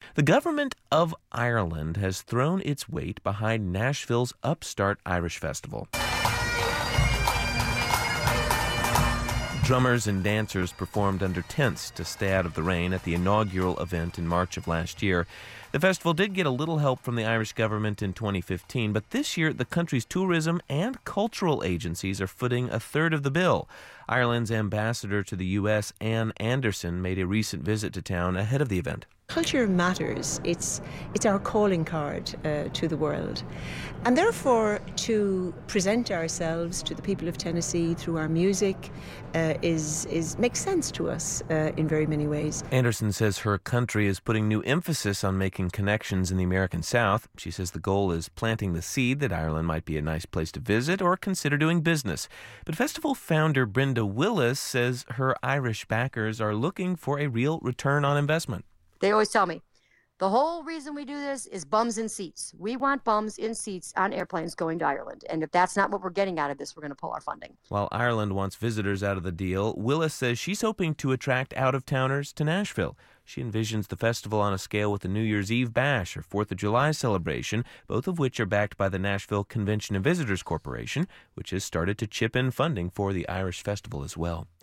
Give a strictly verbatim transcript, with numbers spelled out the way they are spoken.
The government of Ireland has thrown its weight behind Nashville's upstart Irish festival. Drummers and dancers performed under tents to stay out of the rain at the inaugural event in March of last year. The festival did get a little help from the Irish government in twenty fifteen, but this year the country's tourism and cultural agencies are footing a third of the bill. Ireland's ambassador to the U S, Anne Anderson, made a recent visit to town ahead of the event. Culture matters. It's it's our calling card uh, to the world. And therefore, to present ourselves to the people of Tennessee through our music uh, is is makes sense to us uh, in very many ways. Anderson says her country is putting new emphasis on making connections in the American South. She says the goal is planting the seed that Ireland might be a nice place to visit or consider doing business. But festival founder Brenda Willis says her Irish backers are looking for a real return on investment. They always tell me, the whole reason we do this is bums in seats. We want bums in seats on airplanes going to Ireland. And if that's not what we're getting out of this, we're going to pull our funding. While Ireland wants visitors out of the deal, Willis says she's hoping to attract out-of-towners to Nashville. She envisions the festival on a scale with the New Year's Eve Bash or Fourth of July celebration, both of which are backed by the Nashville Convention and Visitors Corporation, which has started to chip in funding for the Irish festival as well.